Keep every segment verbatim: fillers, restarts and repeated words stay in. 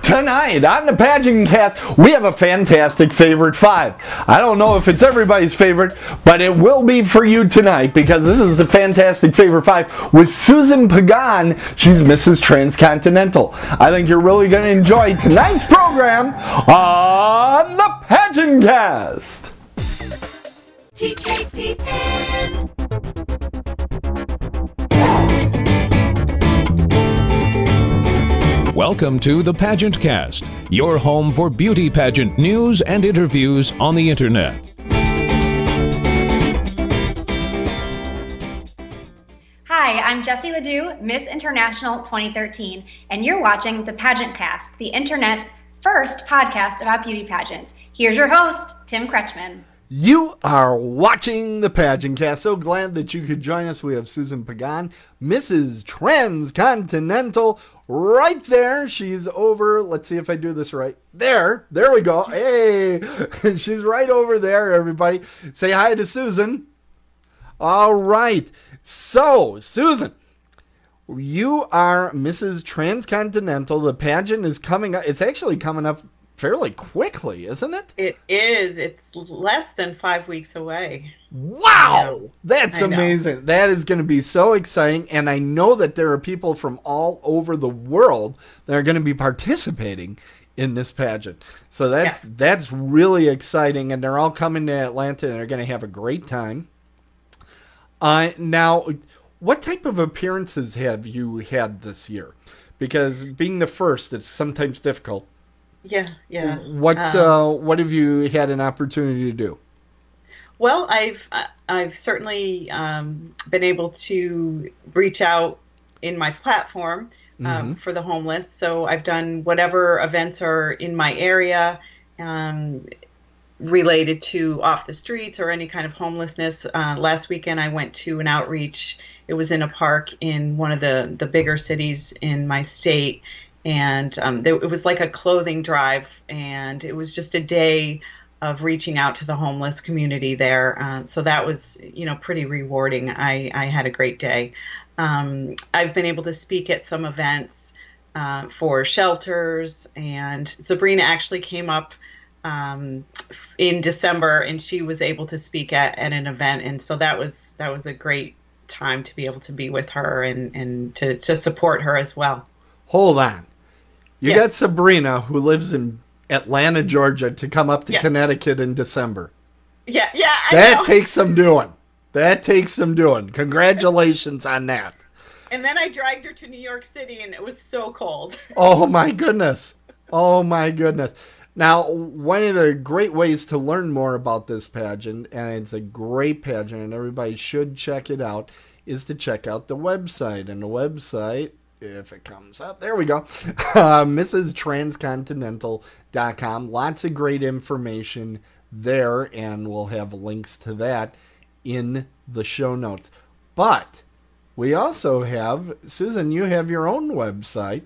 Tonight on the Pageant Cast, we have a fantastic favorite five. I don't know if it's everybody's favorite, but it will be for you tonight because this is the fantastic favorite five with Susan Pagan. She's Missus Transcontinental. I think you're really going to enjoy tonight's program on the Pageant Cast. T K P N. Welcome to the Pageant Cast, your home for beauty pageant news and interviews on the internet. Hi, I'm Jessie Ledoux, Miss International twenty thirteen, and you're watching the Pageant Cast, the internet's first podcast about beauty pageants. Here's your host, Tim Kretschmann. You are watching the Pageant Cast. So glad that you could join us. We have Susan Pagan, Missus Transcontinental, right there. She's over. Let's see if I do this right. There. There we go. Hey. She's right over there, everybody. Say hi to Susan. All right. So, Susan, you are Missus Transcontinental. The pageant is coming up. It's actually coming up fairly quickly, isn't it? It is. It's less than five weeks away. Wow! That's amazing. That is going to be so exciting. And I know that there are people from all over the world that are going to be participating in this pageant. So that's yeah. that's really exciting. And they're all coming to Atlanta and they're going to have a great time. Uh, now, what type of appearances have you had this year? Because being the first, it's sometimes difficult. Yeah, yeah. What um, uh, what have you had an opportunity to do? Well, I've I've certainly um, been able to reach out in my platform um, mm-hmm. for the homeless. So I've done whatever events are in my area um, related to off the streets or any kind of homelessness. Uh, last weekend I went to an outreach. It was in a park in one of the, the bigger cities in my state. And um, there, it was like a clothing drive, and it was just a day of reaching out to the homeless community there. Um, so that was, you know, pretty rewarding. I, I had a great day. Um, I've been able to speak at some events uh, for shelters, and Sabrina actually came up um, in December, and she was able to speak at, at an event, and so that was that was a great time to be able to be with her and, and to, to support her as well. Hold on. You yes. got Sabrina, who lives in Atlanta, Georgia, to come up to yeah. Connecticut in December. Yeah, yeah, I That know. takes some doing. That takes some doing. Congratulations on that. And then I dragged her to New York City, and it was so cold. Oh, my goodness. Oh, my goodness. Now, one of the great ways to learn more about this pageant, and it's a great pageant, and everybody should check it out, is to check out the website. And the website, if it comes up, there we go, uh, Missus Transcontinental dot com. Lots of great information there, and we'll have links to that in the show notes. But we also have, Susan, you have your own website.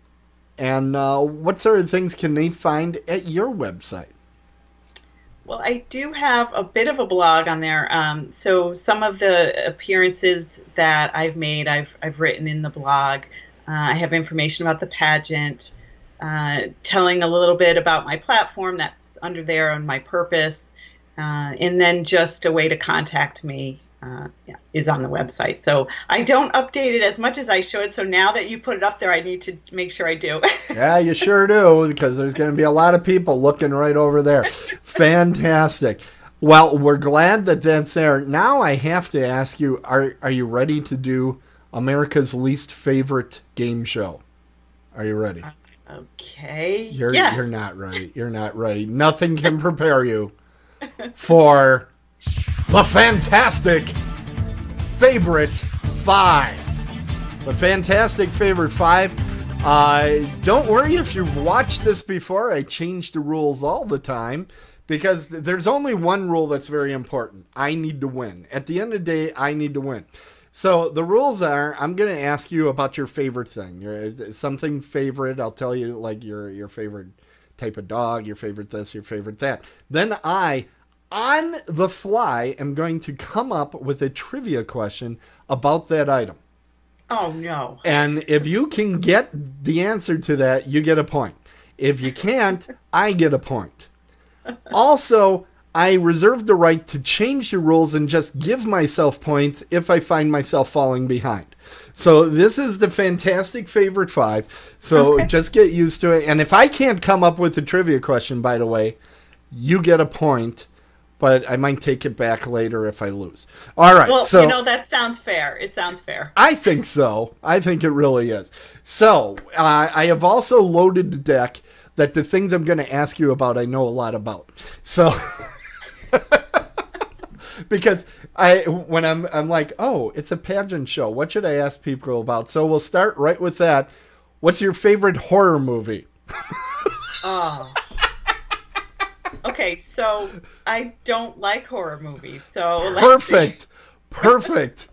And uh, what sort of things can they find at your website? Well, I do have a bit of a blog on there. Um, so some of the appearances that I've made, I've I've written in the blog. Uh, I have information about the pageant, uh, telling a little bit about my platform that's under there and my purpose, uh, and then just a way to contact me uh, yeah, is on the website. So I don't update it as much as I should. So now that you put it up there, I need to make sure I do. Yeah, you sure do, because there's going to be a lot of people looking right over there. Fantastic. Well, we're glad that that's there. Now I have to ask you, are are you ready to do America's least favorite game show? Are you ready? Okay. You're yes. you're not ready. You're not ready. Nothing can prepare you for the fantastic favorite five. The fantastic favorite five. Uh, don't worry if you've watched this before. I change the rules all the time because there's only one rule that's very important. I need to win. At the end of the day, I need to win. So the rules are, I'm going to ask you about your favorite thing. Your, something favorite. I'll tell you like your, your favorite type of dog, your favorite this, your favorite that. Then I, on the fly, am going to come up with a trivia question about that item. Oh, no. And if you can get the answer to that, you get a point. If you can't, I get a point. Also, I reserve the right to change the rules and just give myself points if I find myself falling behind. So this is the fantastic favorite five. So Okay. just get used to it. And if I can't come up with a trivia question, by the way, you get a point. But I might take it back later if I lose. All right. Well, so you know, that sounds fair. It sounds fair. I think so. I think it really is. So uh, I have also loaded the deck that the things I'm going to ask you about, I know a lot about. So because I, when I'm, I'm like, oh, it's a pageant show. What should I ask people about? So we'll start right with that. What's your favorite horror movie? Oh. Okay, so I don't like horror movies. So let's see. Perfect. Perfect.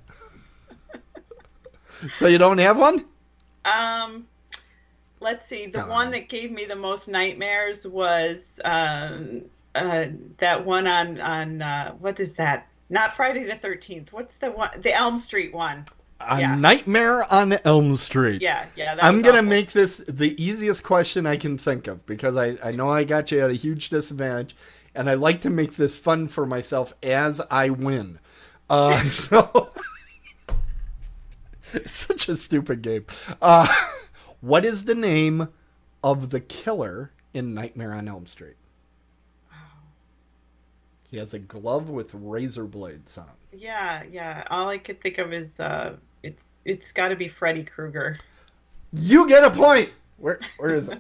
So you don't have one? Um, let's see. The Come one on. that gave me the most nightmares was um, uh, that one on on uh, what is that? Not Friday the thirteenth. What's the one? The Elm Street one. A Yeah. Nightmare on Elm Street. Yeah, yeah. That I'm was going to awful. make this the easiest question I can think of because I, I know I got you at a huge disadvantage, and I like to make this fun for myself as I win. Uh, so, it's such a stupid game. Uh, what is the name of the killer in Nightmare on Elm Street? He has a glove with razor blades on. Yeah, yeah. All I could think of is uh, it's it's got to be Freddy Krueger. You get a point. Where where is it?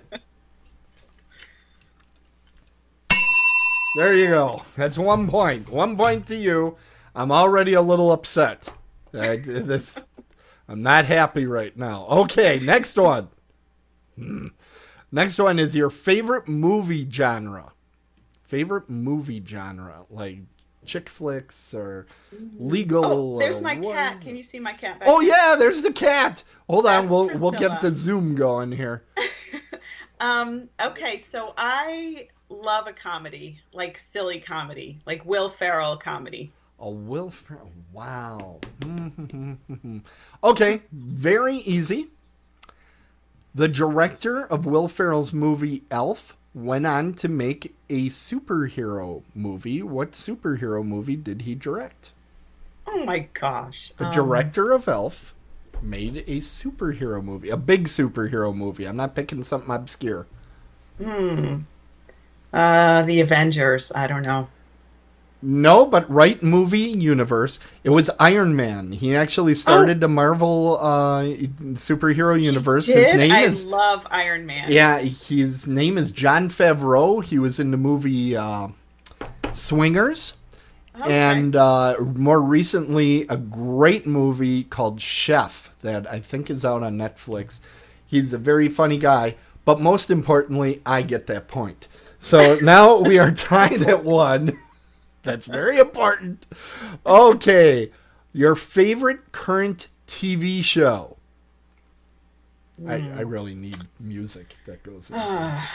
There you go. That's one point. One point to you. I'm already a little upset. Uh, this, I'm not happy right now. Okay, next one. Hmm. Next one is your favorite movie genre. Favorite movie genre, like chick flicks or legal. Oh, there's or my what- cat. Can you see my cat back Oh here? yeah, there's the cat. Hold on, That's we'll we'll get Priscilla. the zoom going here. Um, okay, so I love a comedy, like silly comedy, like Will Ferrell comedy. A Will Ferrell. Wow. Okay, very easy. The director of Will Ferrell's movie Elf went on to make a superhero movie. What superhero movie did he direct? Oh my gosh. The Um, director of Elf made a superhero movie, a big superhero movie. I'm not picking something obscure. Hmm. Uh, The Avengers. I don't know. No, but right movie universe. It was Iron Man. He actually started the Marvel uh, superhero universe. His Did? name I is love Iron Man. yeah. His name is John Favreau. He was in the movie uh, Swingers, Okay. and uh, more recently a great movie called Chef that I think is out on Netflix. He's a very funny guy, but most importantly, I get that point. So now we are tied at one. That's very important. Okay. Your favorite current T V show. I, I really need music that goes in. I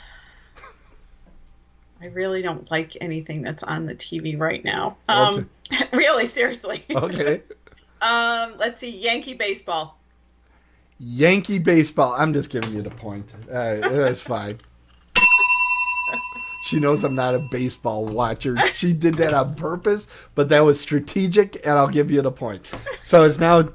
really don't like anything that's on the T V right now. Um, really, seriously. Okay. Um, let's see, Yankee baseball. Yankee baseball. I'm just giving you the point. Uh, that's fine. She knows I'm not a baseball watcher. She did that on purpose, but that was strategic, and I'll give you the point. So it's now...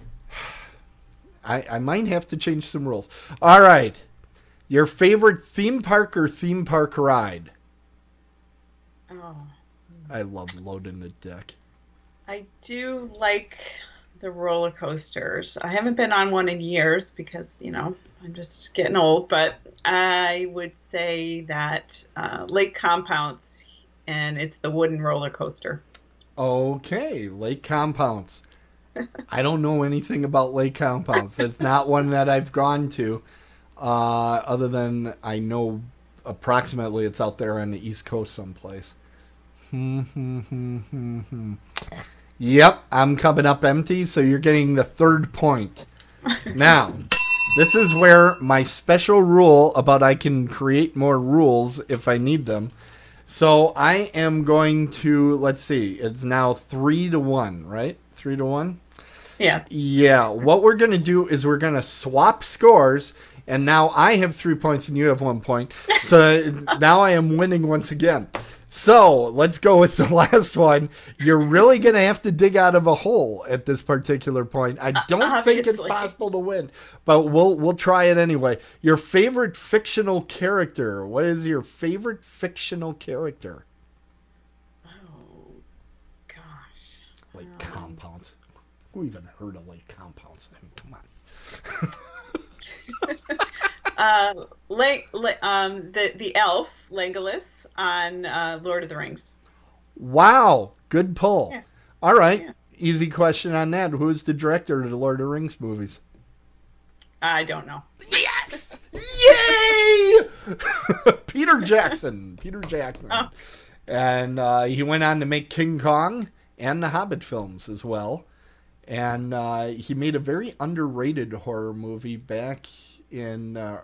I, I might have to change some rules. All right. Your favorite theme park or theme park ride? Oh, I love loading the deck. I do like the roller coasters. I haven't been on one in years because, you know, I'm just getting old, but I would say that uh, Lake Compounce, and it's the wooden roller coaster. Okay, Lake Compounce. I don't know anything about Lake Compounce. It's not one that I've gone to, uh, other than I know approximately it's out there on the East Coast someplace. Yep, I'm coming up empty, so you're getting the third point. Now, this is where my special rule about I can create more rules if I need them. So I am going to, let's see, it's now three to one, right? Three to one? Yeah. Yeah, what we're going to do is we're going to swap scores, And now I have three points and you have one point. So now I am winning once again. So let's go with the last one. You're really going to have to dig out of a hole at this particular point. I don't uh, think it's possible to win, but we'll we'll try it anyway. Your favorite fictional character. What is your favorite fictional character? Oh, gosh. Lake um, Compounds. Who even heard of Lake Compounds? I mean, come on. uh, Lake, um, the, the elf, Legolas, on uh, Lord of the Rings. Wow, good pull. Yeah. All right, yeah. Easy question on that. Who is the director of the Lord of the Rings movies? I don't know. Yes! Yay! Peter Jackson. Peter Jackson. Oh. And uh, he went on to make King Kong and the Hobbit films as well. And uh, he made a very underrated horror movie back in uh,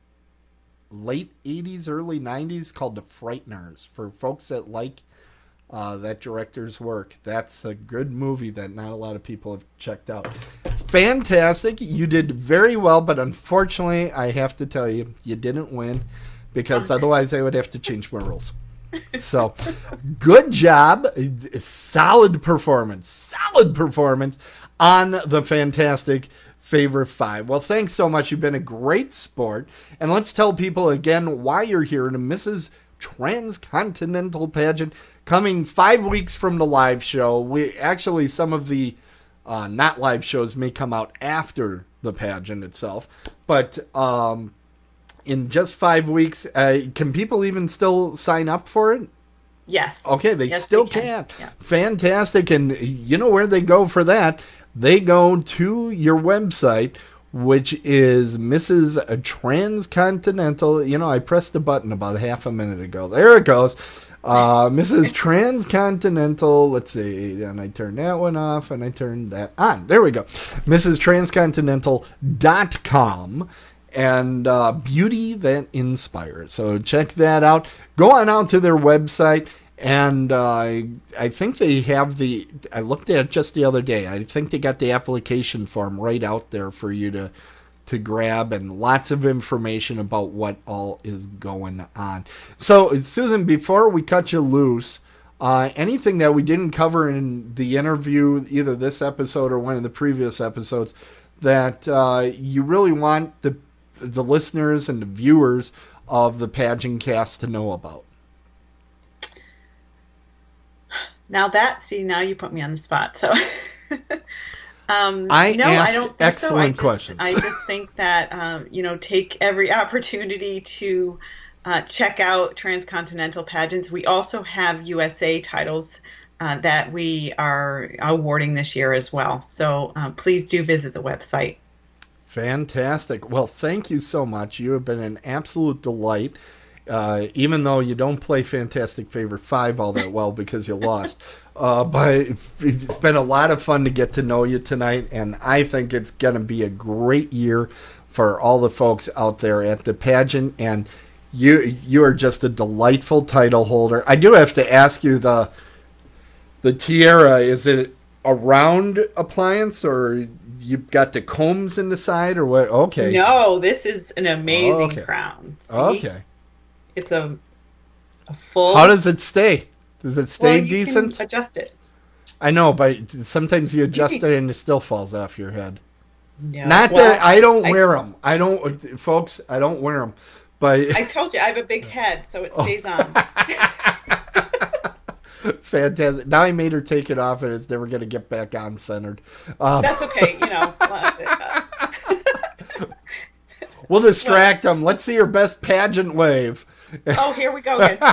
late eighties, early nineties called The Frighteners. For folks that like uh, that director's work, that's a good movie that not a lot of people have checked out. Fantastic. You did very well, but unfortunately, I have to tell you, you didn't win because otherwise I would have to change my rules. So, good job. Solid performance. Solid performance on the Fantastic Favorite Five. Well, thanks so much. You've been a great sport. And let's tell people again why you're here to Missus Transcontinental Pageant, coming five weeks from the live show. We actually, some of the uh, not live shows may come out after the pageant itself. But um, in just five weeks, uh, can people even still sign up for it? Yes. Okay, they yes, still they can. can. Yeah. Fantastic. And you know where they go for that? They go to your website, which is Missus Transcontinental. You know, I pressed the button about half a minute ago. There it goes. Uh, Missus Transcontinental. Let's see. And I turned that one off, and I turned that on. There we go. Missus Transcontinental dot com. And uh, Beauty That Inspires. So check that out. Go on out to their website. And uh, I think they have the, I looked at it just the other day. I think they got the application form right out there for you to to grab, and lots of information about what all is going on. So, Susan, before we cut you loose, uh, anything that we didn't cover in the interview, either this episode or one of the previous episodes, that uh, you really want the the listeners and the viewers of the Pageant Cast to know about? Now that, see, now you put me on the spot. So, um, I no, asked I don't think excellent so. I just, questions. I just think that um, you know, take every opportunity to uh, check out Transcontinental Pageants. We also have U S A titles uh, that we are awarding this year as well. So uh, please do visit the website. Fantastic. Well, thank you so much. You have been an absolute delight. Uh, even though you don't play Fantastic Favorite Five all that well because you lost. Uh, but it's been a lot of fun to get to know you tonight, and I think it's going to be a great year for all the folks out there at the pageant, and you you are just a delightful title holder. I do have to ask you, the the tiara, is it a round appliance, or you've got the combs in the side, or what? Okay. No, this is an amazing oh, okay. crown. See? Okay. It's a, a full... How does it stay? Does it stay well, you decent? Can adjust it. I know, but sometimes you adjust it and it still falls off your head. No. Not well, that I don't I, wear them. I don't, folks. I don't wear them. But I told you I have a big head, so it stays on. Fantastic. Now I made her take it off, and it's never going to get back on centered. Um, That's okay. You know. Uh, we'll distract well, them. Let's see her best pageant wave. Oh, here we go again.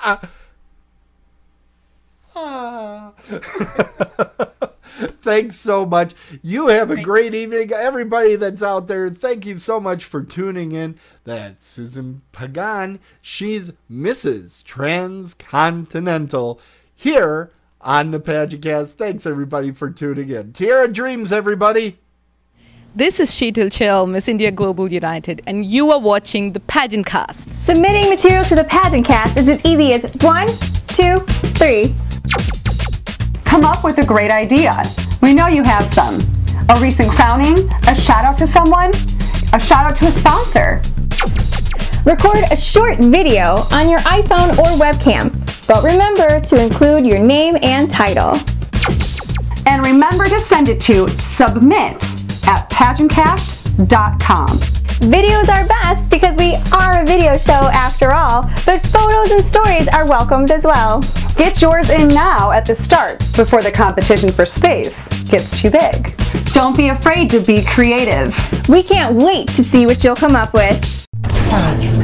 Thanks so much. You have a great evening. Everybody that's out there, thank you so much for tuning in. That's Susan Pagan. She's Missus Transcontinental here on the Pageant Cast. Thanks, everybody, for tuning in. Tiara Dreams, everybody. This is Sheetal Chell, Miss India Global United, and you are watching the Pageant Cast. Submitting material to the Pageant Cast is as easy as one, two, three. Come up with a great idea. We know you have some. A recent crowning, a shout out to someone. A shout out to a sponsor. Record a short video on your iPhone or webcam, but remember to include your name and title. And remember to send it to submit at pageant cast dot com. Videos are best because we are a video show after all, but photos and stories are welcomed as well. Get yours in now at the start before the competition for space gets too big. Don't be afraid to be creative. We can't wait to see what you'll come up with. Pageant